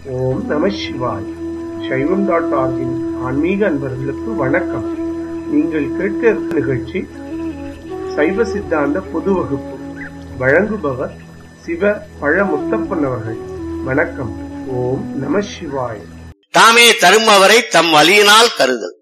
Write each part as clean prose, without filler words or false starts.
ஓம் நம சிவாய். சைவம்.org-இன் ஆன்மீக அன்பர்களுக்கு வணக்கம். நீங்கள் கேட்க இருக்கும் நிகழ்ச்சி சைவ சித்தாந்த பொது வகுப்பு. வழங்குபவர் சிவ பழமுத்தப்பன் அவர்கள். வணக்கம். ஓம் நம சிவாய். தாமே தரும் அவரை தம் வலியினால் கருதல்.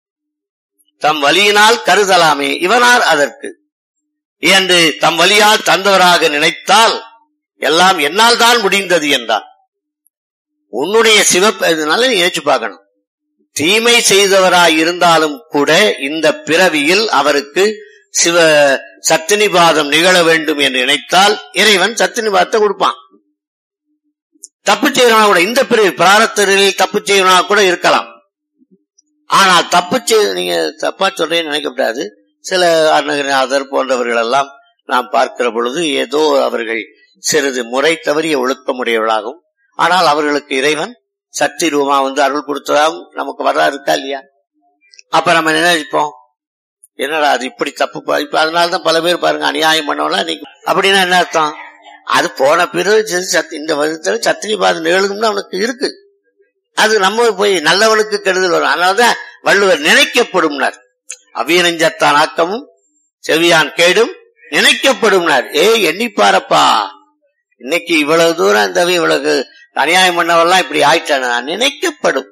தம் வலியினால் கருதலாமே, இவனார் அதற்கு என்று தம் வலியால் தந்தவராக நினைத்தால் எல்லாம் என்னால் தான் முடிந்தது என்றார். உன்னுடைய சிவப்பதனால நீ நினைச்சு பார்க்கணும். தீமை செய்தவராய் இருந்தாலும் கூட இந்த பிறவியில் அவருக்கு சிவ சத்தினிபாதம் நிகழ வேண்டும் என்று நினைத்தால் இறைவன் சத்தினிபாதத்தை கொடுப்பான். தப்பு செய்யறவனா கூட இந்த பிறவி பிராரத்தரில் தப்பு செய்யறவனா கூட இருக்கலாம். ஆனால் நீங்க தப்பா சொல்றேன்னு நினைக்கப்படாது. சில அருணகிரிநாதர் போன்றவர்கள் எல்லாம் நாம் பார்க்கிற பொழுது ஏதோ அவர்கள் சிறிது முறை தவறிய ஒழுக்கமுடையவர்களாகும். ஆனால் அவர்களுக்கு இறைவன் சக்தி ரூபமா அருள் கொடுத்ததாகவும் நமக்கு வரலாறு இருக்கா இல்லையா? அப்ப நம்ம நினைப்போம், என்னடா அது இப்படி தப்பு. இப்ப அதனாலதான் பல பேர் பாருங்க அநியாயம் பண்ணவங்களா நீங்க. அப்படின்னா என்ன அர்த்தம்? அது போன பிறகு இந்த வருடத்துல சத்தினிபாதம் நிகழும்னு அவனுக்கு இருக்கு. அது நம்ம போய் நல்லவனுக்கு கெடுதல் வரும். அதனாலதான் வள்ளுவர் நினைக்கப்படும்னார். அவ்வியனஞ்சத்தான் ஆக்கமும் செவியான் கேடும் நினைக்கப்படும்னார். எண்ணிப்பாரப்பா, இன்னைக்கு இவ்வளவு தூரம் இந்த இவ்வளவு அநியாயம் பண்ணவெல்லாம் இப்படி ஆயிட்டான நினைக்கப்படும்.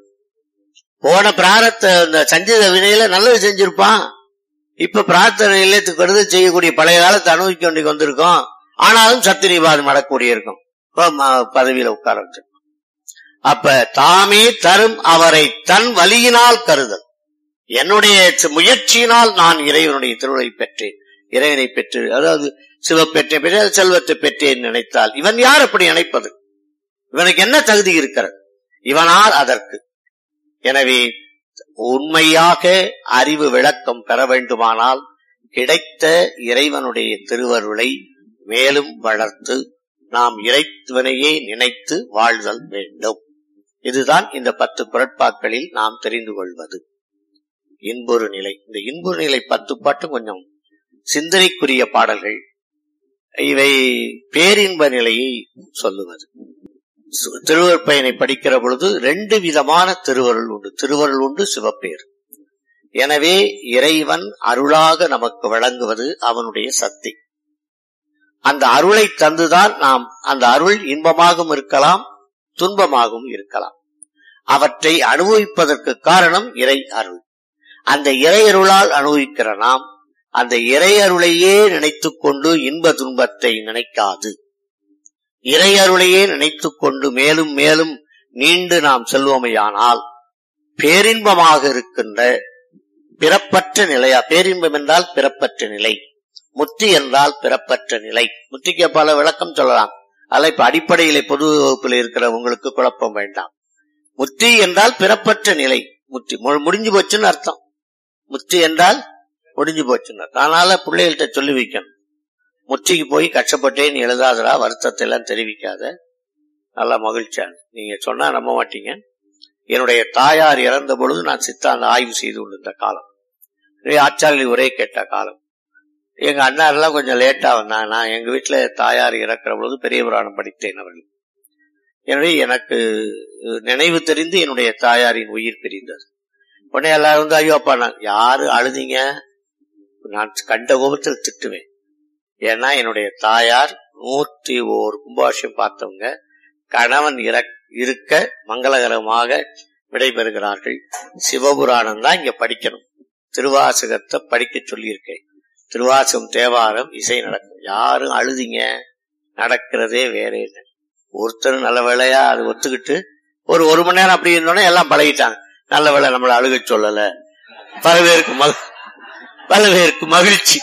போன பிராரத்த இந்த சஞ்சித வினையில நல்லது செஞ்சிருப்பான். இப்ப பிரார்த்தனை இல்லத்துக்கு கருது செய்யக்கூடிய பழைய காலத்தை அனுபவிக்க வேண்டிய வந்திருக்கோம். ஆனாலும் சத்தினிபாதம் நடக்கூடிய இருக்கும், பதவியில உட்கார வச்சிருக்கோம். அப்ப தாமே தரும் அவரை தன் வலியினால் கருதல். என்னுடைய முயற்சியினால் நான் இறைவனுடைய திருவுரை பெற்றேன், இறைவனை பெற்று, அதாவது சிவப்பெற்றை பெற்ற செல்வத்தை பெற்றேன் நினைத்தால் இவன் யார் அப்படி நினைப்பது? இவனுக்கு என்ன தகுதி இருக்கிறது? இவனார் அதற்கு. எனவே உண்மையாக அறிவு விளக்கம் பெற வேண்டுமானால் கிடைத்த இறைவனுடைய திருவருளை மேலும் வளர்த்து நாம் இறைவனையே நினைத்து வாழ்தல் வேண்டும். இதுதான் இந்த 10 குறட்பாக்களில் நாம் தெரிந்து கொள்வது. இன்பொரு நிலை. இந்த இன்பொரு நிலை 10 பாட்டு கொஞ்சம் சிந்தனைக்குரிய பாடல்கள். இவை பேரின்ப நிலையை சொல்லுவது. திருவருட்பயனை படிக்கிற பொழுது 2 விதமான திருவருள் உண்டு. திருவருள் உண்டு, சிவப்பேர். எனவே இறைவன் அருளாக நமக்கு வழங்குவது அவனுடைய சக்தி. அந்த அருளை தந்துதான் நாம் அந்த அருள் இன்பமாகவும் இருக்கலாம், துன்பமாகவும் இருக்கலாம். அவற்றை அனுபவிப்பதற்கு காரணம் இறை அருள். அந்த இறை அருளால் அனுபவிக்கிற நாம் அந்த இறை அருளையே நினைத்துக் கொண்டு இன்ப துன்பத்தை நினைக்காது, இறை அருளையே நினைத்துக் கொண்டு மேலும் மேலும் நீண்டு நாம் செல்வோமையானால் பேரின்பமாக இருக்கின்ற பிறப்பற்ற நிலையா. பேரின்பம் என்றால் பிறப்பற்ற நிலை, முத்தி என்றால் பிறப்பற்ற நிலை. முத்திக்கு பல விளக்கம் சொல்லலாம். அதில் இப்ப அடிப்படையிலே பொது வகுப்பில் இருக்கிற உங்களுக்கு குழப்பம் வேண்டாம். முத்தி என்றால் பிறப்பற்ற நிலை. முத்தி முடிஞ்சு போச்சுன்னு அர்த்தம். முத்தி என்றால் முடிஞ்சு போச்சுன்னு. அதனால பிள்ளைகள்கிட்ட சொல்லி வைக்கணும், முத்திக்கு போய் கஷ்டப்பட்டேன்னு எழுதாதரா, வருத்தத்தை எல்லாம் தெரிவிக்காத, நல்லா மகிழ்ச்சியான. நீங்க சொன்னா நம்ப மாட்டீங்க. என்னுடைய தாயார் இறந்த பொழுது நான் சித்தாந்த ஆய்வு செய்து கொண்டிருந்த காலம், ஆச்சாரிய உரை கேட்ட காலம். எங்க அண்ணாரெல்லாம் கொஞ்சம் லேட்டா வந்தாங்க. நான் எங்க வீட்டுல தாயார் இறக்குற பொழுது பெரிய புராணம் படித்தேன் அவர்கள். எனவே எனக்கு நினைவு தெரிந்து என்னுடைய தாயாரின் உயிர் பிரிந்தது. உடனே எல்லாரும் வந்து ஐயோ அப்பா நான் யாரு அழுதிங்க, நான் கண்ட கோபத்தில் திட்டுவேன். ஏன்னா என்னுடைய தாயார் 101 கும்பாபிஷேகம் பார்த்தவங்க, கணவன் இருக்க மங்களகரமாக விடைபெறுகிறார்கள். சிவபுராணம் தான் இங்க படிக்கணும், திருவாசகத்தை படிக்க சொல்லியிருக்கேன். திருவாசகம், தேவாரம், இசை நடக்கும். யாரும் அழுதிங்க, நடக்கிறதே வேற இல்லை. ஒருத்தரும் நல்ல வேலையா அது ஒத்துக்கிட்டு ஒரு மணி நேரம் அப்படி இருந்தோன்னே எல்லாம் பழகிட்டாங்க. நல்ல வேலை நம்மளை அழுக சொல்லல. பல பேருக்கு மகிழ்ச்சி.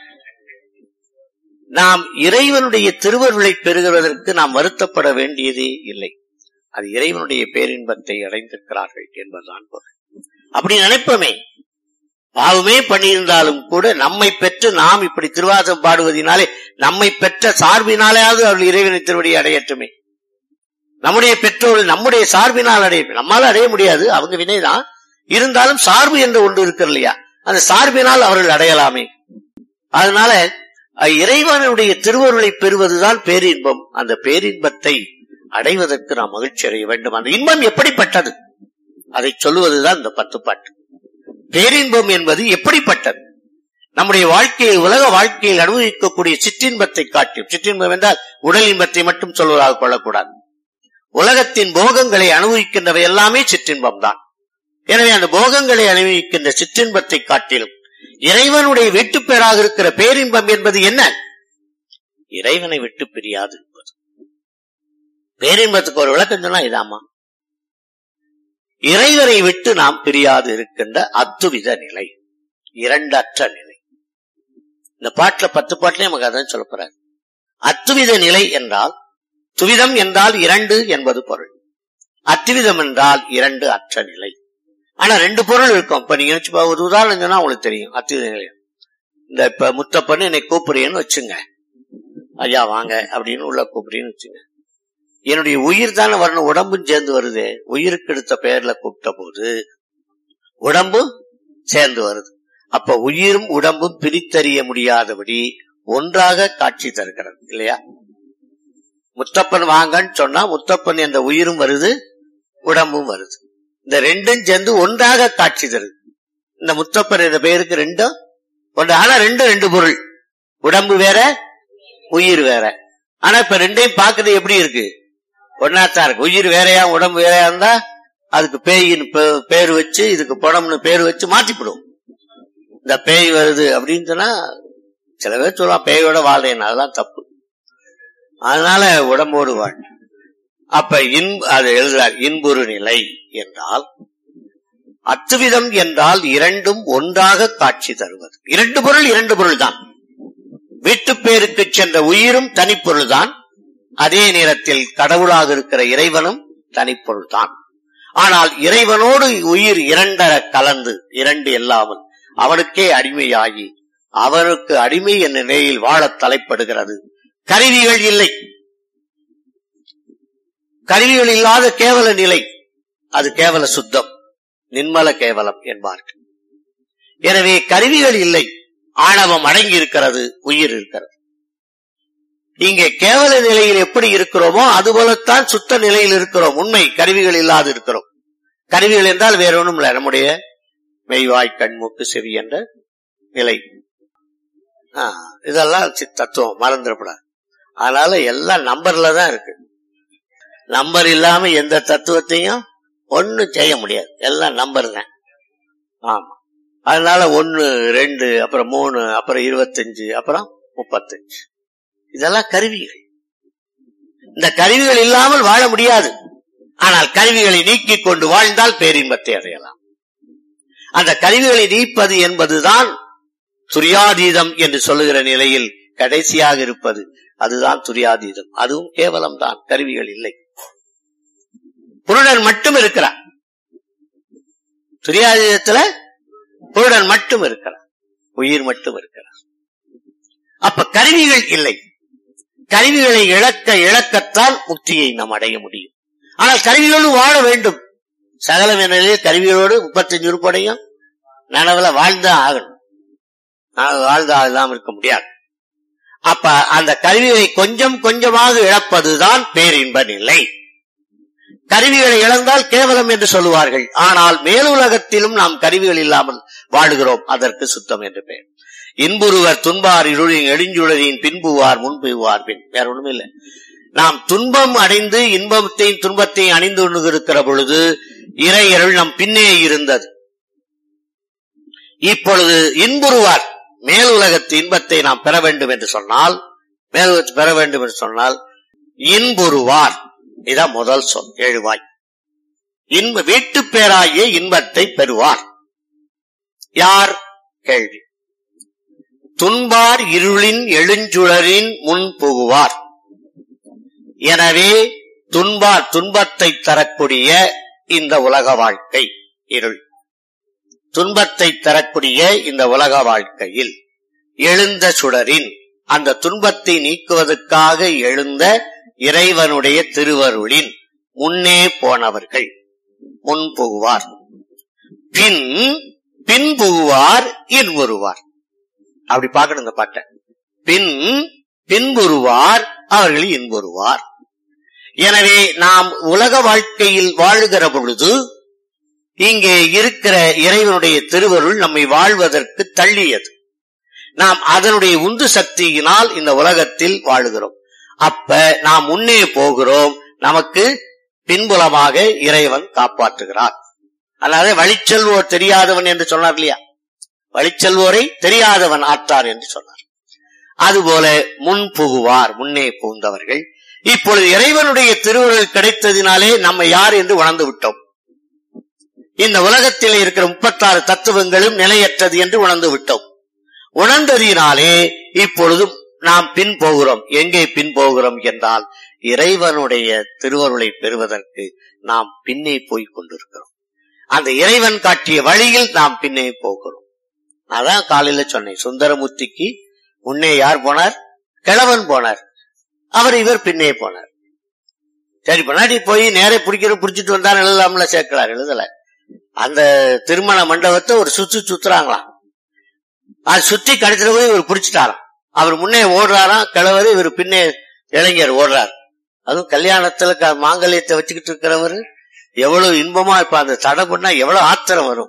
நாம் இறைவனுடைய திருவருளை பெறுகிறதற்கு நாம் வருத்தப்பட வேண்டியதே இல்லை. அது இறைவனுடைய பேரின்பத்தை அடைந்திருக்கிறார்கள் என்பதுதான் பொருள். அப்படி நினைப்போமே, பாவமே பண்ணியிருந்தாலும் கூட நம்மை பெற்று நாம் இப்படி திருவாசகம் பாடுவதனாலே நம்மை பெற்ற சார்பினாலேயாவது அவர்கள் இறைவனை திருவடியை அடையட்டுமே. நம்முடைய பெற்றோர்கள் நம்முடைய சார்பினால் அடைய, நம்மால அடைய முடியாது, அவங்க வினைதான். இருந்தாலும் சார்பு என்று ஒன்று இருக்கிற இல்லையா, அந்த சார்பினால் அவர்கள் அடையலாமே. அதனால இறைவனுடைய திருவருளை பெறுவதுதான் பேரின்பம். அந்த பேரின்பத்தை அடைவதற்கு நாம் மகிழ்ச்சி அடைய வேண்டும். அந்த இன்பம் எப்படிப்பட்டது அதை சொல்லுவதுதான் இந்த 10 பாட்டு. பேரின்பம் என்பது எப்படிப்பட்டது? நம்முடைய வாழ்க்கையை, உலக வாழ்க்கையில் அனுபவிக்கக்கூடிய சிற்றின்பத்தை காட்டியும், சிற்றின்பம் என்றால் உடல் இன்பத்தை மட்டும் சொல்வதாக கொள்ளக்கூடாது. உலகத்தின் போகங்களை அனுபவிக்கின்றவை எல்லாமே சிற்றின்பம் தான். எனவே அந்த போகங்களை அனுபவிக்கின்ற சிற்றின்பத்தை காட்டிலும் இறைவனுடைய விட்டு பேராக இருக்கிற பேரின்பம் என்பது என்ன? இறைவனை விட்டு பிரியாது என்பது. பேரின்பத்துக்கு ஒரு விளக்கம் சொன்னா இதாமா, இறைவனை விட்டு நாம் பிரியாது இருக்கின்ற அத்துவித நிலை, இரண்டற்ற நிலை. இந்த பாட்டுல 10 பாட்டுல நமக்கு அதான் சொல்ல போறாரு. அத்துவித நிலை என்றால், துவிதம் என்றால் 2 என்பது பொருள், அத்துவிதம் என்றால் 2 அற்ற நிலை. ஆனா 2 பொருள் இருக்கும். இப்ப நீங்க ஒரு உதாரணம் சொன்னா உங்களுக்கு தெரியும் அத்துவித நிலை. இந்த இப்ப முத்தப்பன்னு என்னை கூப்பிடுறேன்னு வச்சுங்க, ஐயா வாங்க அப்படின்னு உள்ள கூப்பிடுறேன்னு வச்சுங்க, என்னுடைய உயிர் தானே வரணும், உடம்பும் சேர்ந்து வருது. உயிருக்கு எடுத்த பெயர்ல கூப்பிட்ட போது உடம்பும் சேர்ந்து வருது. அப்ப உயிரும் உடம்பும் பிரித்தறிய முடியாதபடி ஒன்றாக காட்சி தருகிறது இல்லையா? முத்தப்பன் வாங்கன்னு சொன்னா முத்தப்பன் என்ற உயிரும் வருது, உடம்பும் வருது. இந்த 2ம் சேர்ந்து ஒன்றாக காட்சி தருது. இந்த முத்தப்பன் என்ற பெயருக்கு 2ம் ஒன்று. ஆனா 2 பொருள், உடம்பு வேற உயிர் வேற. ஆனா இப்ப 2ஐயும் பாக்குறது எப்படி இருக்கு? ஒன்னாத்தான் இருக்கு. உயிர் வேறையா உடம்பு வேறையா இருந்தா அதுக்கு பேயின்னு பேரு வச்சு, இதுக்கு படம்னு பேரு வச்சு மாத்திப்பிடும். இந்த பேய் வருது அப்படின்னு சொன்னா சில பேர் சொல்லலாம் பேயோட வாழ்றேன், அதெல்லாம் தப்பு. அதனால உடம்போடு வாழ். அப்ப அது எழுதுறார், இன்புறு நிலை என்றால் அத்துவிதம் என்றால் 2ம் ஒன்றாக காட்சி தருவது. 2 பொருள் 2 பொருள் தான். வீட்டு பேருக்கு சென்ற உயிரும் தனிப்பொருள் தான், அதே நேரத்தில் கடவுளாக இருக்கிற இறைவனும் தனிப்பொருள் தான். ஆனால் இறைவனோடு உயிர் 2 கலந்து, 2 இல்லாமல் அவனுக்கே அடிமையாகி அவனுக்கு அடிமை என்ற நிலையில் வாழ தலைப்படுகிறது. கருவிகள் இல்லை, கருவிகள் இல்லாத கேவல நிலை, அது கேவல சுத்தம், நிர்மல கேவலம் என்பார்கள். எனவே கருவிகள் இல்லை, ஆணவம் அடங்கி இருக்கிறது, உயிர் இருக்கிறது. இங்கே கேவல நிலையில் எப்படி இருக்கிறோமோ அதுபோலத்தான் சுத்த நிலையில் இருக்கிறோம். உண்மை, கருவிகள் இல்லாது இருக்கிறோம். கருவிகள் என்றால் வேற ஒன்றும் இல்லை, நம்முடைய மெய்வாய் கண் மூக்கு செவி என்ற நிலை. இதெல்லாம் தத்துவம் மறந்துடக்கூடாது. அதனால எல்லாம் நம்பர்ல தான் இருக்கு. நம்பர் இல்லாம எந்த தத்துவத்தையும் ஒன்னும் செய்ய முடியாது, எல்லாம் நம்பர் தான். ஆமா, அதனால 1, 2, அப்புறம் 3, அப்புறம் 25, அப்புறம் 35, இதெல்லாம் கருவிகள். இந்த கருவிகள் இல்லாமல் வாழ முடியாது. ஆனால் கருவிகளை நீக்கிக் கொண்டு வாழ்ந்தால் பேரின்பத்தை அடையலாம். அந்த கருவிகளை நீப்பது என்பதுதான் துரியாதீதம் என்று சொல்லுகிற நிலையில் கடைசியாக இருப்பது, அதுதான் துரியாதீதம். அதுவும் கேவலம் தான், கருவிகள் இல்லை. புருடன் மட்டும் இருக்கிறார். துரியாதீதத்துல புருடன் மட்டும் இருக்கிறார், உயிர் மட்டும் இருக்கிறார். அப்ப கருவிகள் இல்லை. கருவிகளை இழக்கத்தான் முக்தியை நாம் அடைய முடியும். ஆனால் கருவிகளோடு வாழ வேண்டும். சகல நிலையில் கருவிகளோடு 35 உறுப்படையும் நனவுல வாழ்ந்தான் ஆகணும். வாழ்ந்தா இல்லாம இருக்க முடியாது. அப்ப அந்த கருவிகளை கொஞ்சம் கொஞ்சமாக இழப்பதுதான் பேரின்ப நிலை. கருவிகளை இழந்தால் கேவலம் என்று சொல்லுவார்கள். ஆனால் மேலுலகத்திலும் நாம் கருவிகள் இல்லாமல் வாழுகிறோம், அதற்கு சுத்தம் என்று பெயர். இன்புருவர் துன்பார் இருளின் எளிஞ்சுடரின் பின்புவார் முன்புவார் பின். வேற ஒண்ணுமே இல்லை. நாம் துன்பம் அடைந்து இன்பத்தையும் துன்பத்தையும் அணிந்து கொண்டு இருக்கிற பொழுது இறையருள் நம் பின்னே இருந்தது. இப்பொழுது இன்புருவார், மேலுலகத்து இன்பத்தை நாம் பெற வேண்டும் என்று சொன்னால், மேலுலகத்தை பெற வேண்டும் என்று சொன்னால் இன்புருவார், இதான் முதல் சொல். 7 வாய். வீட்டு பேராகிய இன்பத்தை பெறுவார். யார்? கேள்வி. துன்பார் இருளின் எழுஞ்சுடரின் முன் புகுவார். எனவே துன்பத்தை தரக்கூடிய இந்த உலக வாழ்க்கை இருள், துன்பத்தை தரக்கூடிய இந்த உலக வாழ்க்கையில் எழுந்த சுடரின், அந்த துன்பத்தை நீக்குவதற்காக எழுந்த இறைவனுடைய திருவருளின் முன்னே போனவர்கள் முன் புகுவார். பின் புகுவார் இன்புறுவார். அப்படி பார்க்கணும் இந்த பாட்டை. பின்புறுவார், அவர்கள் இன்புறுவார். எனவே நாம் உலக வாழ்க்கையில் வாழுகிற பொழுது இங்கே இருக்கிற இறைவனுடைய திருவருள் நம்மை வாழ்வதற்கு தள்ளியது. நாம் அதனுடைய உந்து சக்தியினால் இந்த உலகத்தில் வாழுகிறோம். அப்ப நாம் முன்னே போகிறோம், நமக்கு பின்புலமாக இறைவன் காப்பாற்றுகிறார். அல்லாத வழிச்செல்வோர் தெரியாதவன் என்று சொன்னார் இல்லையா, வழிச்செல்வோரை தெரியாதவன் ஆற்றார் என்று சொன்னார். அதுபோல முன் புகுவார், முன்னே புகுந்தவர்கள். இப்பொழுது இறைவனுடைய திருவருள் கிடைத்ததினாலே நம்ம யார் என்று உணர்ந்து விட்டோம். இந்த உலகத்தில் இருக்கிற 36 தத்துவங்களும் நிலையற்றது என்று உணர்ந்து விட்டோம். உணர்ந்ததினாலே இப்பொழுது நாம் பின் போகிறோம். எங்கே பின் போகிறோம் என்றால் இறைவனுடைய திருவருளை பெறுவதற்கு நாம் பின்னே போய் கொண்டிருக்கிறோம். அந்த இறைவன் காட்டிய வழியில் நாம் பின்னே போகிறோம். அதான் காலையில சொன்னேன், சுந்தரமூர்த்திக்கு முன்னே யார் போனார்? கிழவன் போனார், இவர் பின்னே போனார். சரி, பின்னாடி போய் நேரே பிடிச்சிட்டு வந்தார் எழுதலாம்ல, சேர்க்கிறார், எழுதல. அந்த திருமண மண்டபத்தை ஒரு சுத்துறாங்களாம். அது சுத்தி கடைசில போய் இவர் பிடிச்சிட்டாராம். அவர் முன்னே ஓடுறாராம் கிழவர், இவர் பின்னே இளைஞர் ஓடுறார். அதுவும் கல்யாணத்துல மாங்கல்யத்தை வச்சுக்கிட்டு இருக்கிறவர் எவ்வளவு இன்பமா இப்ப அந்த தடை பண்ணா எவ்வளவு ஆத்திரம் வரும்.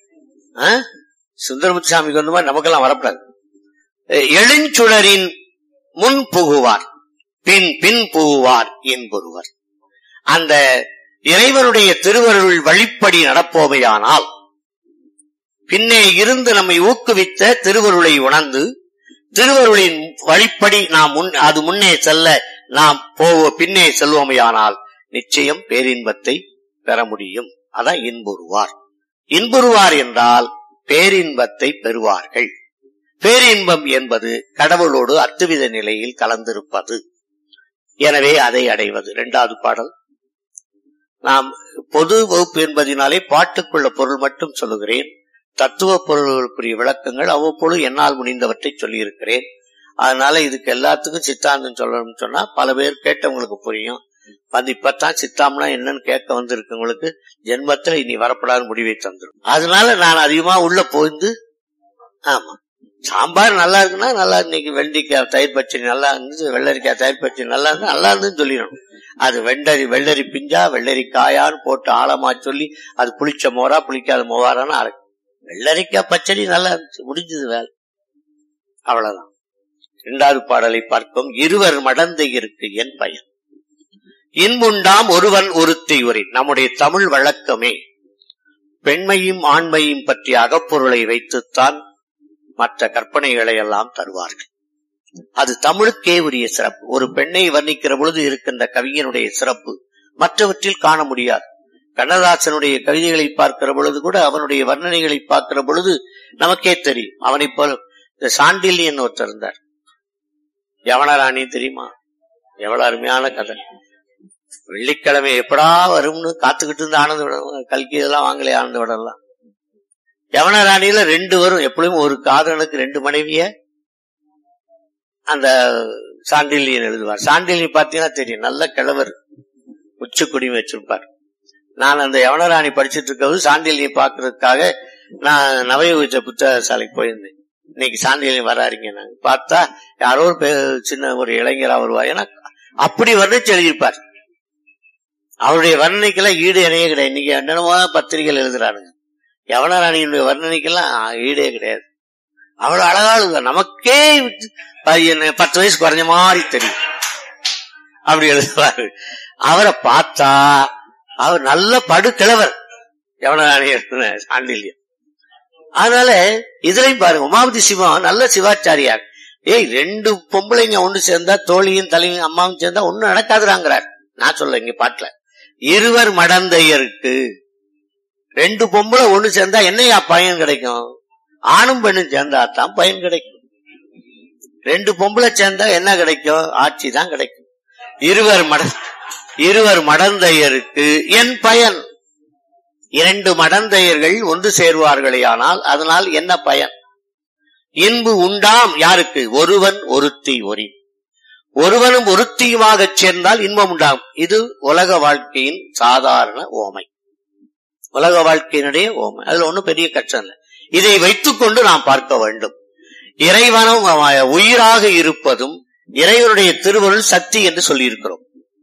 சுந்தரமுத்து சாமிக்கு வந்து நமக்கெல்லாம் வரப்படாது. எழுஞ்சுடரின் முன் புகுவார், பின் புகுவார் என்பொருவர். அந்த இறைவனுடைய திருவருள் வழிப்படி நடப்போமையானால் பின்னே இருந்து நம்மை ஊக்குவித்த திருவருளை உணர்ந்து திருவருளின் வழிப்படி நாம் அது முன்னே செல்ல நாம் பின்னே செல்வோமையானால் நிச்சயம் பேரின்பத்தை பெற முடியும். அதான் இன்புறுவார். இன்புறுவார் என்றால் பேரின்பத்தை பெறுவார்கள். பேரின்பம் என்பது கடவுளோடு அத்துவித நிலையில் கலந்திருப்பது. எனவே அதை அடைவது. 2வது பாடல். நாம் பொது வகுப்பு என்பதனாலே பாட்டுக்குள்ள பொருள் மட்டும் சொல்லுகிறேன். தத்துவ பொருள்களுக்குரிய விளக்கங்கள் அவ்வப்பொழுது என்னால் முடிந்தவற்றை சொல்லியிருக்கிறேன். அதனால இதுக்கு எல்லாத்துக்கும் சித்தாந்தம் சொல்லணும்னு சொன்னா பல பேர் கேட்டவங்களுக்கு புரியும். இப்பத்தான் சித்தாம்னா என்னன்னு கேட்க வந்திருக்கவங்களுக்கு ஜென்மத்துல இனி வரப்படாத முடிவை தந்துடும். அதனால நான் அதிகமா உள்ள போயிருந்து, ஆமா சாம்பார் நல்லா இருக்குன்னா நல்லா, இன்னைக்கு வெள்ளரிக்காய் தயிர் பச்சடி நல்லா இருந்துச்சு, வெள்ளரிக்காய் தயிர் பச்சடி நல்லா இருந்தா நல்லா இருந்துன்னு சொல்லிடணும். அது வெள்ளரி பிஞ்சா வெள்ளரிக்காயான்னு போட்டு ஆழமா சொல்லி அது புளிச்ச மோரா புளிக்காத மோவாரான்னு அரைக்கும். வெள்ளரிக்காய் பச்சடி நல்லா இருந்துச்சு, முடிஞ்சது வேலை, அவ்வளவுதான். 2வது பாடலை பார்க்கும். இருவர் மடந்தையிருக்கு என் பயன், இன்புண்டாம் ஒருவன் ஒருத்தி உரை. நம்முடைய தமிழ் வழக்கமே பெண்மையும் ஆண்மையும் பற்றிய அகப்பொருளை வைத்துத்தான் மற்ற கற்பனைகளை எல்லாம் தருவார்கள். அது தமிழுக்கே உரிய சிறப்பு. ஒரு பெண்ணை வர்ணிக்கிற பொழுது இருக்கின்ற கவிஞனுடைய சிறப்பு மற்றவற்றில் காண முடியாது. கண்ணதாசனுடைய கவிதைகளை பார்க்கிற பொழுது கூட, அவனுடைய வர்ணனைகளை பார்க்கிற பொழுது நமக்கே தெரியும். அவனை போல இந்த சாண்டில்யன் ஒருத்தர் இருந்தார், யவனராணி தெரியுமா? எவ்வளவு அருமையான கதை. வெள்ளிக்கிழமை எப்படா வரும்னு காத்துக்கிட்டு இருந்து ஆனந்த விடம், கல்கி இதெல்லாம் வாங்கலே ஆனந்த விடலாம். யவனராணியில 2 வரும் எப்படியும். ஒரு காதலனுக்கு 2 மனைவிய அந்த சாண்டில்யன் எழுதுவார். சாண்டில்யன் பாத்தீங்கன்னா தெரியும், நல்ல கிழவர், உச்சக்குடி வச்சிருப்பார். நான் அந்த யவனராணி படிச்சுட்டு இருக்கிறது சாண்டில்யன் பாக்குறதுக்காக நான் நவயோகிச்ச புத்தக சாலைக்கு போயிருந்தேன். இன்னைக்கு சாண்டில்யன் வராருங்க. நாங்க பார்த்தா யாரோ ஒரு சின்ன ஒரு இளைஞரா வருவார். ஏன்னா அப்படி வர்ணிச்சு எழுதியிருப்பார். அவருடைய வர்ணனைக்கெல்லாம் ஈடு இணையே கிடையாது. இன்னைக்கு என்னென்னமோ பத்திரிகைகள் எழுதுறானுங்க. யவனராணியினுடைய வர்ணனைக்கெல்லாம் ஈடே கிடையாது. அவ்வளவு அழகா எழுதுவார். நமக்கே 10 வயசு குறைஞ்ச மாதிரி தெரியும், அப்படி எழுதுவாரு. அவரை பார்த்தா அவர் நல்ல படுக்கிழவர், யவனராணி சாண்டில்யம். அதனால இதுலையும் பாருங்க, உமாபதி சிவம் நல்ல சிவாச்சாரியார். 2 பொம்பளைங்க ஒண்ணு சேர்ந்தா, தோழியும் தலையும் அம்மாவும் சேர்ந்தா ஒண்ணும் நடக்காதுறாங்கிறார். நான் சொல்ல இங்க பாட்டுல, இருவர் மடந்தையருக்கு 2 பொம்பளை ஒண்ணு சேர்ந்தா என்னையா பயன் கிடைக்கும்? ஆணும் பெண்ணும் சேர்ந்தா தான் பயன் கிடைக்கும். 2 பொம்பளை சேர்ந்தா என்ன கிடைக்கும்? ஆட்சி தான் கிடைக்கும். இருவர் மடந்தையருக்கு என் பயன். 2 மடந்தையர்கள் ஒன்று சேருவார்களே ஆனால் அதனால் என்ன பயன்? இன்பு உண்டாம் யாருக்கு? ஒருவன் ஒருத்தி ஒரி. ஒருவனும் ஒருத்தியுமாக சேர்ந்தால் இன்பம் உண்டாகும். இது உலக வாழ்க்கையின் சாதாரண ஓமை, உலக வாழ்க்கையினுடைய ஓமை. அதுல ஒன்னும் பெரிய கஷ்டம் இல்லை. இதை வைத்துக் கொண்டு நாம் பார்க்க வேண்டும். இறைவனும் உயிராக இருப்பதும் இறைவனுடைய திருவருள் சக்தி என்று சொல்லி இருக்கிறோம்.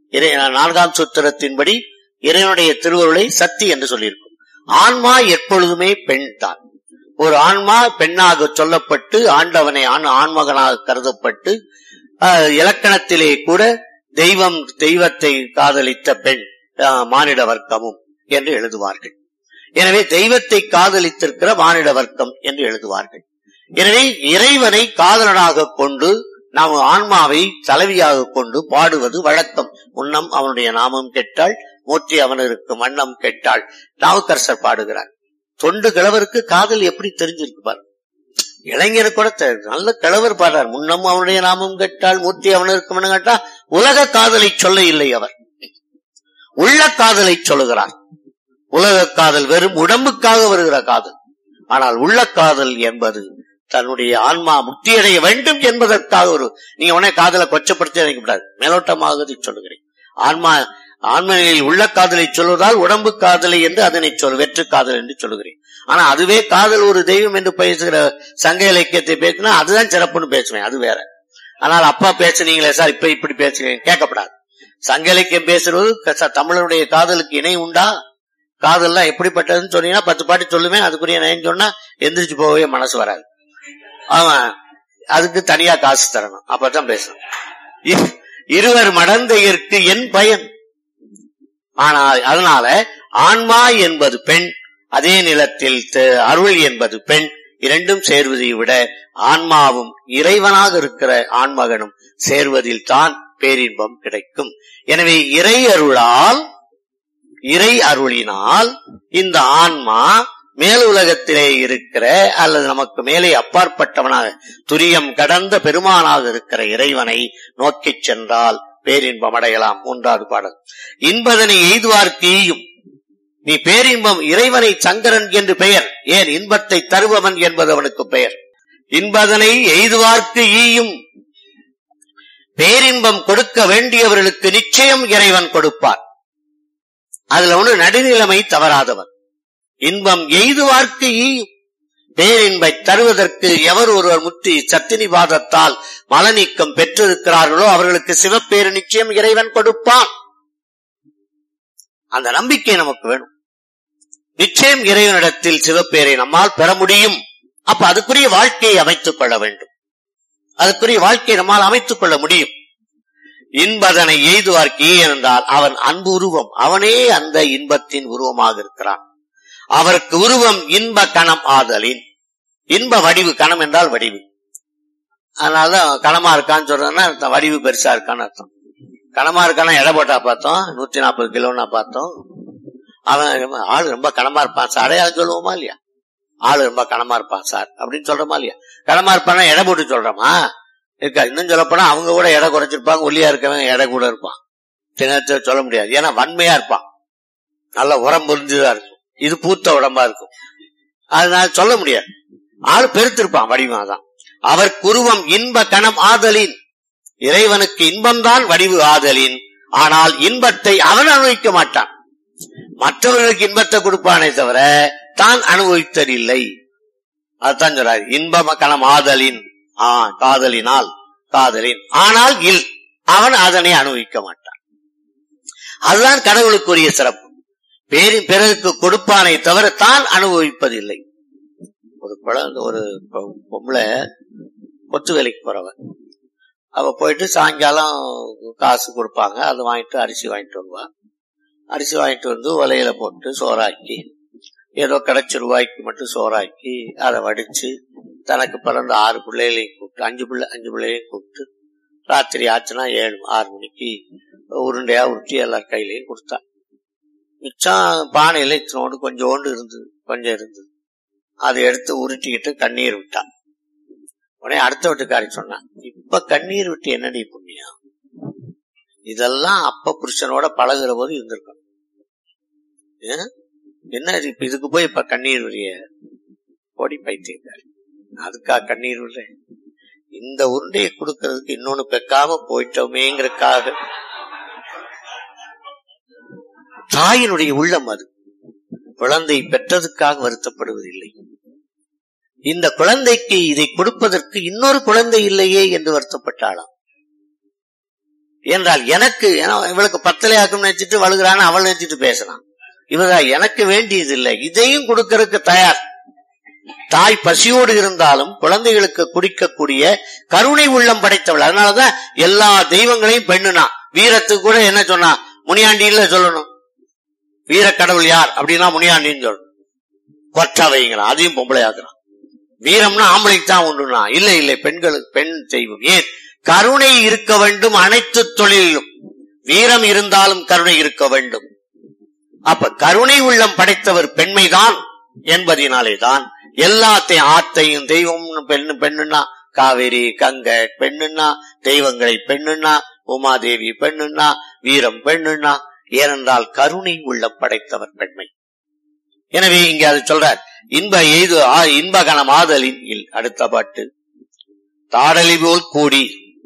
நான்காம் சூத்திரத்தின்படி இறைவனுடைய திருவருளை சக்தி என்று சொல்லியிருக்கும். ஆன்மா எப்பொழுதுமே பெண் தான். ஒரு ஆன்மா பெண்ணாக சொல்லப்பட்டு ஆண்டவனை ஆண்மகனாக கருதப்பட்டு இலக்கணத்திலே கூட தெய்வத்தை காதலித்த பெண் மானிட வர்க்கமும் என்று எழுதுவார்கள். எனவே தெய்வத்தை காதலித்திருக்கிற மானிட வர்க்கம் என்று எழுதுவார்கள். எனவே இறைவனை காதலனாக கொண்டு நாம் ஆன்மாவை தலைவியாக கொண்டு பாடுவது வழக்கம். முன்னம் அவனுடைய நாமம் கெட்டாள், மூர்த்தி அவனருக்கு வண்ணம் கெட்டாள் நாவுக்கரசர் பாடுகிறார். தொண்டு கிழவருக்கு காதல் எப்படி தெரிஞ்சிருக்கு பாரு. இளைஞர் கூட நல்ல கிழவர் பாடுறார். முன்னம் அவனுடைய நாமம் கெட்டாள், மூர்த்தி அவனருக்கு வண்ணம் கேட்டா உலக காதலை சொல்ல இல்லை, அவர் உள்ள காதலை சொல்லுகிறார். உலக காதல் வெறும் உடம்புக்காக வருகிற காதல். ஆனால் உள்ள காதல் என்பது தன்னுடைய ஆன்மா முக்தியடைய வேண்டும் என்பதற்காக நீங்க உடனே காதலை கொச்சப்படுத்தி நினைக்கப்படாது. மேலோட்டமாக சொல்லுகிறேன். ஆன்மனில் உள்ள காதலை சொல்வதால் உடம்பு காதலை என்று அதனை வெற்று காதல் என்று சொல்லுகிறேன். ஆனா அதுவே காதல் ஒரு தெய்வம் என்று பேசுகிற சங்க இலக்கியத்தை பேசினா அதுதான் சிறப்புன்னு பேசுவேன், அது வேற. ஆனால் அப்பா பேசுனீங்களே சார் இப்ப இப்படி பேசுகிறேன் கேட்கப்படாது. சங்க இலக்கியம் பேசுறது தமிழனுடைய காதலுக்கு இணை உண்டா? காதல்லாம் எப்படிப்பட்டதுன்னு சொன்னீங்கன்னா 10 பாட்டு சொல்லுவேன். அதுக்குரிய நயம் சொன்னா எந்திரிச்சு போகவே மனசு வராது. அவன் அதுக்கு தனியா காசு தரணும், அப்பதான் பேசணும். இருவர் மடந்தையருக்கு என் பயன். ஆனால் அதனால ஆன்மா என்பது பெண், அதே நிலத்தில் அருள் என்பது பெண். இரண்டும் சேர்வதை விட ஆன்மாவும் இறைவனாக இருக்கிற ஆண்மகனும் சேர்வதில் தான் பேரின்பம் கிடைக்கும். எனவே இறை அருளினால் இந்த ஆன்மா மேலுலகத்திலே இருக்கிற அல்லது நமக்கு மேலே அப்பாற்பட்டவனாக துரியம் கடந்த பெருமானாக இருக்கிற இறைவனை நோக்கி சென்றால் பேரின்பம் அடையலாம். 1வது பாடல். இன்பதனை எய்துவார்த்தீயும். நீ பேரின்பம் இறைவனை சங்கரன் என்று பெயர். ஏன்? இன்பத்தை தருபவன் என்பது அவனுக்கு பெயர். இன்பதனை எய்துவார்க்கு ஈயும். பேரின்பம் கொடுக்க வேண்டியவர்களுக்கு நிச்சயம் இறைவன் கொடுப்பார். அதுல ஒண்ணு நடுநிலைமை தவறாதவன். இன்பம் எய்துவார்க்கு ஈயும். பேரின்பை தருவதற்கு எவர் ஒருவர் முத்தி சத்தினிபாதத்தால் மலநீக்கம் பெற்றிருக்கிறார்களோ அவர்களுக்கு சிவப்பேறு நிச்சயம் இறைவன் கொடுப்பான். அந்த நம்பிக்கை நமக்கு வேணும். நிச்சயம் இறைவனிடத்தில் சிவப்பேரை நம்மால் பெற முடியும். அப்ப அதுக்குரிய வாழ்க்கையை அமைத்துக் கொள்ள வேண்டும். அதுக்குரிய வாழ்க்கையை நம்மால் அமைத்துக் கொள்ள முடியும். இன்பதனை எய்துவார்க்கு என்றால் அவன் அன்பு உருவம், அவனே அந்த இன்பத்தின் உருவமாக இருக்கிறான். அவருக்கு உருவம் இன்ப கணம் ஆதலின். இன்ப வடிவு, கணம் என்றால் வடிவு. அதனாலதான் கணமா இருக்கான்னு சொல்றேன்னா வடிவு பெருசா இருக்கான்னு அர்த்தம். கணமா இருக்கானா எடை போட்டா பார்த்தோம், 140 கிலோன்னா பார்த்தோம். அவன் ஆளு ரொம்ப கணமா இருப்பான் சார், அடையாளம் சொல்லுவோமா இல்லையா? ஆளு ரொம்ப கணமா இருப்பான் சார் அப்படின்னு சொல்றோமா இல்லையா? கணமா இருப்பானா எடை போட்டு சொல்றோமா? இருக்கா. இன்னும் சொல்ல போனா அவங்க கூட எடை குறைச்சிருப்பாங்க. ஒல்லியா இருக்கவன் எடை கூட இருப்பான். தினத்தை சொல்ல முடியாது. ஏன்னா வன்மையா இருப்பான், நல்ல உரம் புரிஞ்சுதான் இருக்கும். இது பூத்த உடம்பா இருக்கும். அதனால சொல்ல முடியாது. ஆளு பெருத்திருப்பான், வடிவமாதான். அவர் குருவம் இன்ப கணம் ஆதலின். இறைவனுக்கு இன்பம்தான் வடிவு ஆதலின். ஆனால் இன்பத்தை அவன் அனுபவிக்க மாட்டான். மற்றவர்களுக்கு இன்பத்தை கொடுப்பானே தவிர தான் அனுபவித்ததில்லை. அதுதான் சொல்றாரு இன்ப கணம் ஆதலின். காதலின் ஆனால் அவன் அதனை அனுபவிக்க மாட்டான். அதுதான் கடவுளுக்குரிய சிறப்பு. பிறருக்கு கொடுப்பானை தவிர தான் அனுபவிப்பதில்லை. ஒரு பொம்பளை கொத்து வேலைக்கு போறவன், அவ போயிட்டு சாயங்காலம் காசு கொடுப்பாங்க, அதை வாங்கிட்டு அரிசி வாங்கிட்டு வருவா. அரிசி வாங்கிட்டு வந்து ஒலையில போட்டு சோறாக்கி, ஏதோ கிடைச்ச ரூபாய்க்கு மட்டும் சோறாக்கி அதை வடிச்சு தனக்கு பிறந்த 6 பிள்ளைகளையும் கூப்பிட்டு 5 பிள்ளைகளையும் கூப்பிட்டு ராத்திரி ஆச்சுன்னா 7-6 மணிக்கு உருண்டையா உருட்டி எல்லார் கையிலையும் கொடுத்தான். மிச்சம் பானையில கொஞ்சோண்டு இருந்தது. அதை எடுத்து உருட்டிக்கிட்டு கண்ணீர் விட்டான். உடனே அடுத்த வீட்டுக்காரி சொன்னான், இப்ப கண்ணீர் விட்டு என்னடி புண்ணியம்? இதெல்லாம் அப்ப புருஷனோட பழகுற போது இருந்திருக்கணும். என்ன இப்ப இதுக்கு போய் இப்ப கண்ணீர் விடைய ஓடி பைத்தியக்காரி, அதுக்கா கண்ணீர் விடுற? இந்த உருண்டையை கொடுக்கறதுக்கு இன்னொன்னு பெக்காம போயிட்டோமேங்கிறதுக்காக தாயினுடைய உள்ளம் அது. குழந்தை பெற்றதுக்காக வருத்தப்படுவதில்லை. இந்த குழந்தைக்கு இதை கொடுப்பதற்கு இன்னொரு குழந்தை இல்லையே என்று வருத்தப்பட்டாளாம். என்றால் எனக்கு இவளுக்கு பத்தலையாக்கும் நினைச்சிட்டு வழுகிறான்னு அவள் நினைச்சிட்டு பேசுறான். இவதான் எனக்கு வேண்டியது இல்லை, இதையும் கொடுக்கறதுக்கு தயார். தாய் பசியோடு இருந்தாலும் குழந்தைகளுக்கு குடிக்கக்கூடிய கருணை உள்ளம் படைத்தவள். அதனாலதான் எல்லா தெய்வங்களையும் பெண்ணுனா. வீரத்துக்கு கூட என்ன சொன்னா, முனியாண்டின்னு சொல்லணும். வீரக்கடவுள் யார் அப்படின்னா முனியாண்டின்னு சொல்லணும். கொற்றா வைங்கிறான், அதையும் பொம்பளை ஆக்குறான். வீரம்னா ஆம்பளைக்கு தான் உண்டுனா, இல்ல இல்லை, பெண்களுக்கு பெண் தெய்வம். ஏன்? கருணை இருக்க வேண்டும் அனைத்து தொழிலும். வீரம் இருந்தாலும் கருணை இருக்க வேண்டும். அப்ப கருணை உள்ளம் படைத்தவர் பெண்மைதான் என்பதினாலேதான் எல்லாத்தையும், ஆத்தையும் தெய்வம் பெண்ணுன்னா, காவேரி கங்கை பெண்ணுன்னா, தெய்வங்களை பெண்ணுன்னா, உமாதேவி பெண்ணுன்னா, வீரம் பெண்ணுன்னா. ஏனென்றால் கருணை உள்ளம் படைத்தவர் பெண்மை. எனவே இங்க அது சொல்றார், இன்பகணம் ஆதலின். அடுத்த பாட்டு, தாடலி போல் கூடி.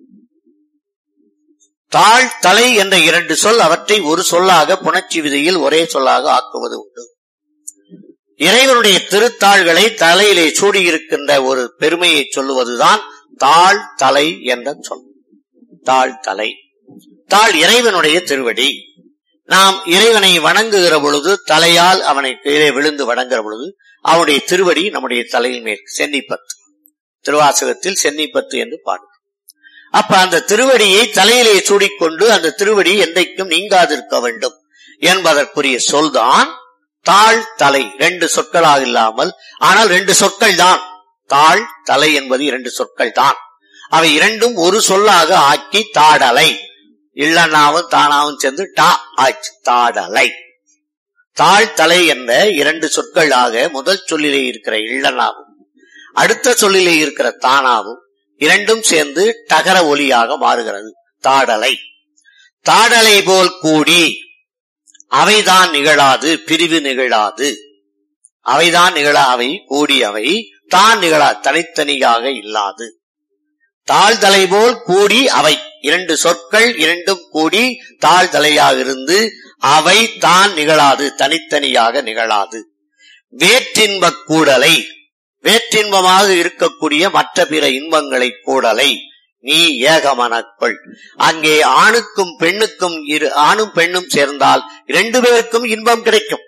தாழ் தலை என்ற 2 சொல், அவற்றை ஒரு சொல்லாக புணர்ச்சி விதியில் ஒரே சொல்லாக ஆக்குவது உண்டு. இறைவனுடைய திருத்தாள்களை தலையிலே சூடியிருக்கின்ற ஒரு பெருமையை சொல்லுவதுதான் தாழ் தலை என்ற சொல். தாழ் தலை, தாழ் இறைவனுடைய திருவடி. நாம் இறைவனை வணங்குகிற பொழுது, தலையால் அவனை கீழே விழுந்து வணங்குகிற பொழுது அவனுடைய திருவடி நம்முடைய தலையில் மேல் சென்னிப்பத்து, திருவாசகத்தில் சென்னிப்பத்து என்று பாடும். அப்ப அந்த திருவடியை தலையிலே சூடிக்கொண்டு அந்த திருவடி என்றைக்கும் நீங்காதிருக்க வேண்டும் என்பதற்குரிய சொல்தான் தாழ் தலை. 2 சொற்களாக இல்லாமல், ஆனால் 2 சொற்கள் தான். தாழ் தலை என்பது 2 சொற்கள் தான். அவை இரண்டும் ஒரு சொல்லாக ஆக்கி தாடலை. இல்லனாவும் தானாவும் சேர்ந்து டா ஆச்சு, தாடலை. தாழ் தலை என்ற 2 சொற்களாக முதல் சொல்லிலே இருக்கிற இல்லனாவும் அடுத்த சொல்லிலே இருக்கிற தானாவும் இரண்டும் சேர்ந்து டகர ஒலியாக மாறுகிறது, தாடலை. தாடலை போல் கூடி அவைதான் நிகழாது, பிரிவு நிகழாது. அவைதான் நிகழா, அவை கூடி, அவை தான் நிகழா, தனித்தனியாக இல்லாது. தாழ்தலை போல் கூடி அவை 2 சொற்கள், இரண்டும் கூடி தாழ்தலையாக இருந்து அவை தான் நிகழாது, தனித்தனியாக நிகழாது. வேற்றின்ப கூடலை, வேற்றின்பமாக இருக்கக்கூடிய மற்ற பிற இன்பங்களை கூடலை நீ ஏகமனக்குள். அங்கே ஆணுக்கும் பெண்ணுக்கும், ஆணும் பெண்ணும் சேர்ந்தால் 2 பேருக்கும் இன்பம் கிடைக்கும்,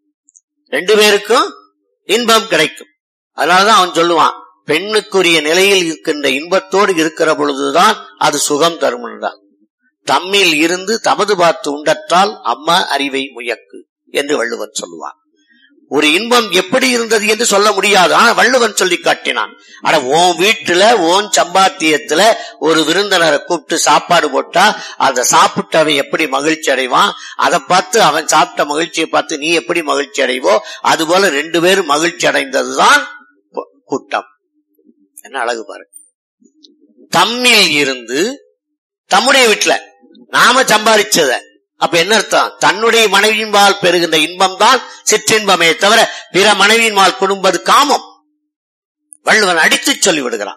2 பேருக்கும் இன்பம் கிடைக்கும். அதனாலதான் அவன் சொல்லுவான், பெண்ணுக்குரிய நிலையில் இருக்கின்ற இன்பத்தோடு இருக்கிற பொழுதுதான் அது சுகம் தரும் என்றால். தம்மில் இருந்து தமது பார்த்து உண்டற்றால் அம்மா அறிவை முயக்கு என்று வள்ளுவன் சொல்லுவான். ஒரு இன்பம் எப்படி இருந்தது என்று சொல்ல முடியாது, ஆனா வள்ளுவன் சொல்லி காட்டினான். ஆனா உன் வீட்டுல உன் சம்பாத்தியத்துல ஒரு விருந்தினரை கூப்பிட்டு சாப்பாடு போட்டா அதை சாப்பிட்டு அவன் எப்படி மகிழ்ச்சி அடைவான், அதை பார்த்து அவன் சாப்பிட்ட மகிழ்ச்சியை பார்த்து நீ எப்படி மகிழ்ச்சி அடைவோ, அது போல 2 பேரும் மகிழ்ச்சி அடைந்ததுதான் கூட்டம். என்ன அழகு பாரு. தம்மில் இருந்து, தம்முடைய வீட்டுல நாம சம்பாதிச்சத, அப்ப என்ன அர்த்தம்? தன்னுடைய மனைவியின்பால் பெறுகின்ற இன்பம் தான் சிற்றின்பமே தவிர பிற மனைவியின்பால் கொடுப்பது காமம். வள்ளுவன் அடித்து சொல்லி விடுகிறான்,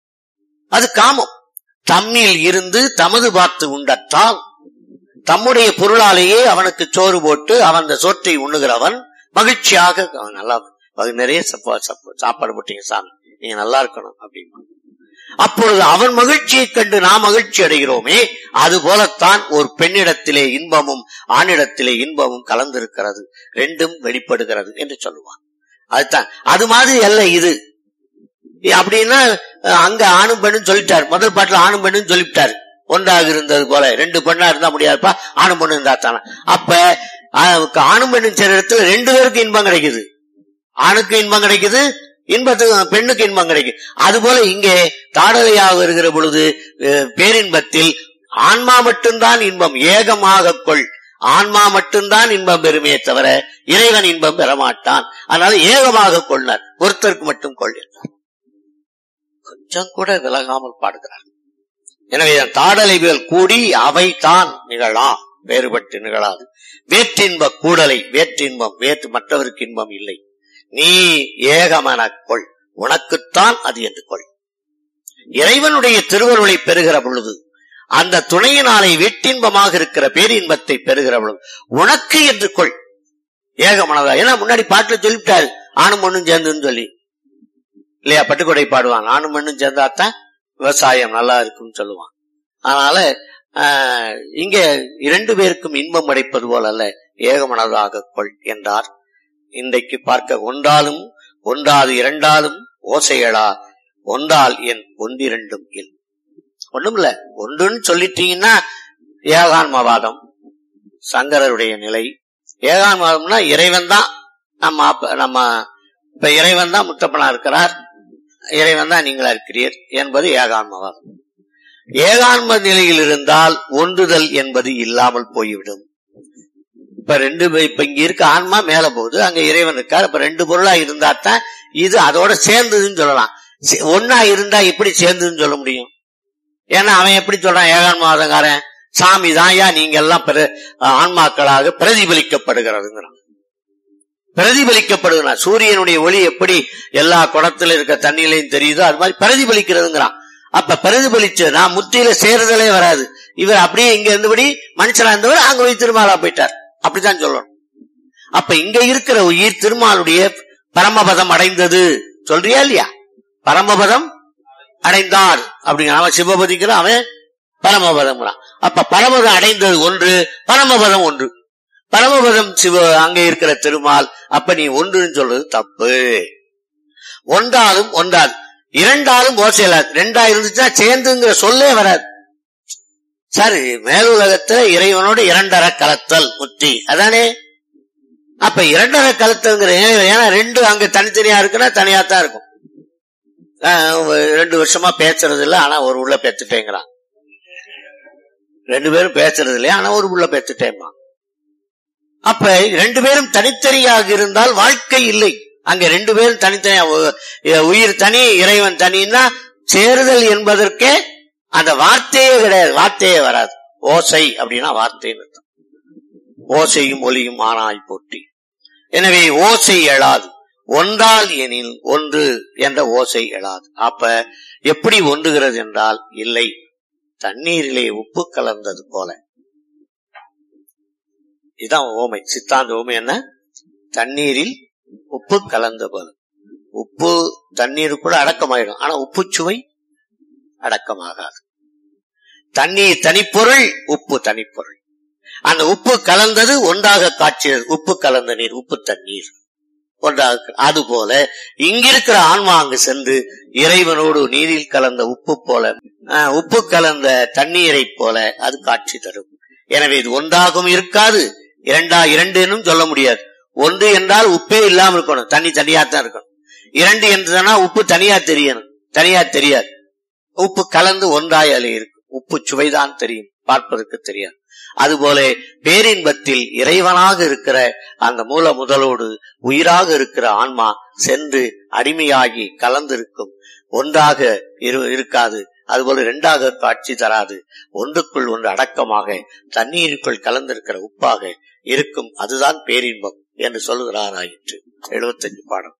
அது காமம். தம்மில் இருந்து தமது பார்த்து உண்டற்றால், தம்முடைய பொருளாலேயே அவனுக்கு சோறு போட்டு அவன் அந்த சோற்றை உண்ணுகிறவன் மகிழ்ச்சியாக, நல்லா நிறைய சாப்பாடு போட்டீங்க சாமி, நீங்க நல்லா இருக்கணும் அப்படின்னு. அப்பொழுது அவன் மகிழ்ச்சியை கண்டு நாம் மகிழ்ச்சி அடைகிறோமே, அது போலத்தான் ஒரு பெண்ணிடத்திலே இன்பமும் ஆணிடத்திலே இன்பமும் கலந்திருக்கிறது, 2ம் வெளிப்படுகிறது என்று சொல்லுவான். அதுதான் அது மாதிரி அல்ல இது. அப்படின்னா அங்க ஆணும் பெண்ணும் சொல்லிட்டாரு, முதல் பாட்டுல ஆணும் பெண்ணும் சொல்லிவிட்டாரு. ஒன்றாக இருந்தது போல 2 பெண்ணா இருந்தா முடியாதுப்பா, ஆணும் பெண்ணு இருந்தா தானே. அப்ப ஆணும் பெண்ணும் சேர இடத்துல 2 பேருக்கு இன்பம் கிடைக்குது. ஆணுக்கு இன்பம் கிடைக்குது, இன்பத்துக்கு பெண்ணுக்கு இன்பம் கிடைக்கும். அதுபோல இங்கே தாடலையாக வருகிற பொழுது பேரின்பத்தில் ஆன்மா மட்டும்தான் இன்பம், ஏகமாக கொள். ஆன்மா மட்டும்தான் இன்பம் பெறுமே தவிர இறைவன் இன்பம் பெறமாட்டான். அதனால ஏகமாக கொள்ளார், ஒருத்தருக்கு மட்டும் கொள் என்றார். கொஞ்சம் கூட விலகாமல் பாடுகிறார். எனவே தாடலை மேல் கூடி அவை தான் நிகழா, வேறுபட்டு நிகழாது. வேற்றின்ப கூடலை, வேற்றின்பம் வேற்று மற்றவருக்கு இன்பம் இல்லை. நீ ஏகமனக்குள், உனக்குத்தான் அது என்று கொள். இறைவனுடைய திருவருளை பெறுகிற பொழுது, அந்த துணையினாலே வீட்டின்பமாக இருக்கிற பேரின்பத்தை பெறுகிற பொழுது உனக்கு என்று கொள், ஏகமனதா. ஏன்னா முன்னாடி பாட்டுல சொல்லிவிட்டாரு, ஆணும் பொண்ணும் சேர்ந்துன்னு சொல்லி இல்லையா? பட்டுக்கொடை பாடுவான், ஆணும் பெண்ணும் சேர்ந்தாத்தான் விவசாயம் நல்லா இருக்குன்னு சொல்லுவான். அதனால இங்கே 2 பேருக்கும் இன்பம் அடைப்பது போல் அல்ல, ஏகமனதாக கொள் என்றார். இன்றைக்கு பார்க்க ஒன்றாலும் ஒன்றாது இரண்டாலும் ஓசைகளா, ஒன்றால் என் ஒன்றிரண்டும் இல். ஒண்ணுமில்ல, ஒன்றுன்னு சொல்லிட்டீங்கன்னா ஏகான்மவாதம் சங்கரருடைய நிலை. ஏகான்மவாதம்னா இறைவன் தான் நம்ம இப்ப இறைவன் தான் முத்தப்பனா இருக்கிறார், இறைவன் தான் நீங்களா இருக்கிறீர் என்பது ஏகான்மவாதம். ஏகான்ம நிலையில் இருந்தால் ஒன்றுதல் என்பது இல்லாமல் போய்விடும். இப்ப இங்க இருக்க ஆன்மா மேல போகுது, அங்க இறைவன் இருக்கார். இப்ப 2 பொருளா இருந்தா தான் இது அதோட சேர்ந்ததுன்னு சொல்லலாம். ஒன்னா இருந்தா எப்படி சேர்ந்ததுன்னு சொல்ல முடியும்? ஏன்னா அவன் எப்படி சொல்றான், ஏகான்மவாதங்காரன் சாமி தான் யா நீங்க எல்லாம் ஆன்மாக்களாக பிரதிபலிக்கப்படுகிறதுங்கிறான். பிரதிபலிக்கப்படுதுனா சூரியனுடைய ஒளி எப்படி எல்லா குடத்துல இருக்க தண்ணியிலையும் தெரியுதோ அது மாதிரி பிரதிபலிக்கிறதுங்கிறான். அப்ப பிரதிபலிச்சதுனா முத்தியில சேருதலே வராது. இவர் அப்படியே இங்க இருந்தபடி மனுஷனா இருந்தவர் அங்க போய் திருமாலா போயிட்டார், அப்படித்தான் சொல்லணும். அப்ப இங்க இருக்கிற உயிர் திருமாலுடைய பரமபதம் அடைந்தது சொல்றியா இல்லையா? பரமபதம் அடைந்தார் அப்படிங்கிற அவன் சிவபதிக்கிறான், அவன் பரமபதம். அப்ப பரமபதம் அடைந்தது ஒன்று, பரமபதம் ஒன்று. பரமபதம் சிவ அங்க இருக்கிற திருமால். அப்ப நீ ஒன்றுன்னு சொல்றது தப்பு. ஒன்றாலும் ஒன்றாது, இரண்டாலும் ஓசையலாது. 2ஆ இருந்துச்சுன்னா சேர்ந்துங்கிற சொல்லே வராது. சரி, மேலுலகத்துல இறைவனோட 2 கலத்தல் முத்தி அதானே. அப்ப 2 கலத்தல்ங்கிற, ஏன்னா 2 அங்க தனித்தனியா இருக்குன்னா தனியாத்தான் இருக்கும். 2 வருஷமா பேசுறது இல்ல, ஆனா ஒரு உள்ள பேத்துட்டேங்கிறான். 2 பேரும் பேசுறது இல்லையா, ஆனா ஒரு உள்ள பேத்துட்டேமா. அப்ப 2 பேரும் தனித்தனியாக இருந்தால் வாழ்க்கை இல்லை. அங்க 2 பேரும் தனித்தனியா, உயிர் தனி இறைவன் தனின்னா சேருதல் என்பதற்கே அந்த வார்த்தையே கிடையாது, வார்த்தையே வராது. ஓசை அப்படின்னா வார்த்தைன்னு அர்த்தம். ஓசையும் ஒலியும் ஆனாய் போற்றி. எனவே ஓசை எழாது, ஒன்றால் எனில் ஒன்று என்ற ஓசை எழாது. அப்ப எப்படி ஒன்றுகிறது என்றால் இல்லை, தண்ணீரிலே உப்பு கலந்தது போல. இதுதான் ஓமை, சித்தாந்த ஓமை. என்ன? தண்ணீரில் உப்பு கலந்த போல. உப்பு தண்ணீருக்குள்ள அடக்கமாயிடும், ஆனா உப்பு சுவை அடக்கமாகாது. தண்ணீர் தனிப்பொருள், உப்பு தனிப்பொருள். அந்த உப்பு கலந்தது ஒன்றாக காட்சியது. உப்பு கலந்த நீர், உப்பு தண்ணீர் ஒன்றாக. அதுபோல இங்கிருக்கிற ஆன்மா அங்கு சென்று இறைவனோடு நீரில் கலந்த உப்பு போல, உப்பு கலந்த தண்ணீரை போல அது காட்சி தரும். எனவே இது ஒன்றாகவும் இருக்காது, 2 சொல்ல முடியாது. 1 என்றால் உப்பே இல்லாம இருக்கணும், தண்ணி தனியாத்தான் இருக்கணும். 2 என்றதுனா உப்பு தனியா தெரியணும், தனியா தெரியாது. உப்பு கலந்து ஒன்றாயாலே இருக்கு, உப்பு சுவைதான் தெரியும், பார்ப்பதற்கு தெரியாது. அதுபோல பேரின்பத்தில் இறைவனாக இருக்கிற அந்த மூல முதலோடு உயிராக இருக்கிற ஆன்மா சென்று அடிமையாகி கலந்திருக்கும். ஒன்றாக இருக்காது, அதுபோல 2ஆக காட்சி தராது. ஒன்றுக்குள் ஒன்று அடக்கமாக தண்ணீருக்குள் கலந்திருக்கிற உப்பாக இருக்கும். அதுதான் பேரின்பம் என்று சொல்லுகிறார். 75 பாடம்.